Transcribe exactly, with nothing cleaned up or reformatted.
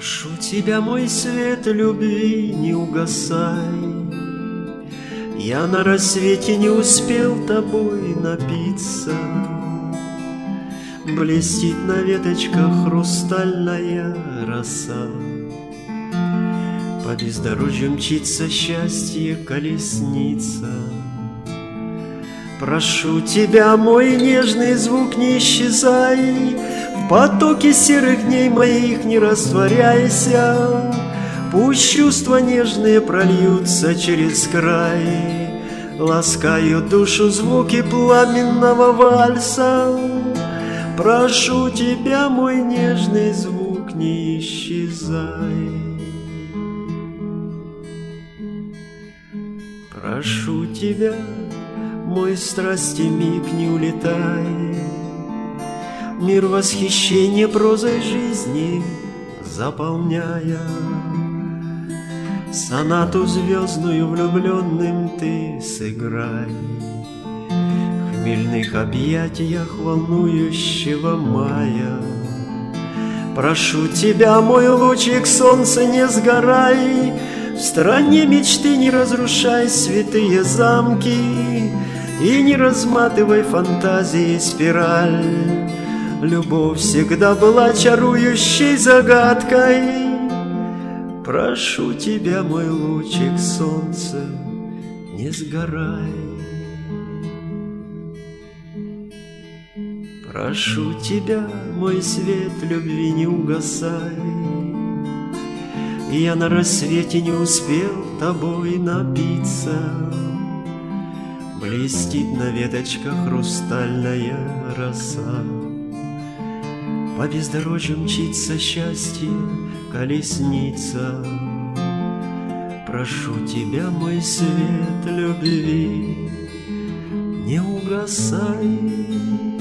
Прошу тебя, мой свет любви, не угасай. Я на рассвете не успел тобой напиться. Блестит на веточках хрустальная роса. По бездорожью мчится счастье колесница. Прошу тебя, мой нежный звук, не исчезай. В потоке серых дней моих не растворяйся. Пусть чувства нежные прольются через край. Ласкают душу звуки пламенного вальса. Прошу тебя, мой нежный звук, не исчезай. Прошу тебя, мой страсти миг, не улетай. Мир восхищения прозой жизни заполняя. Сонату звездную влюбленным ты сыграй. В хмельных объятиях волнующего мая. Прошу тебя, мой лучик, солнце, не сгорай. В стране мечты не разрушай святые замки и не разматывай фантазии спираль. Любовь всегда была чарующей загадкой. Прошу тебя, мой лучик, солнце, не сгорай. Прошу тебя, мой свет любви, не угасай. Я на рассвете не успел тобой напиться. Блестит на веточках хрустальная роса. По бездорожью мчится счастье колесница. Прошу тебя, мой свет любви, не угасай.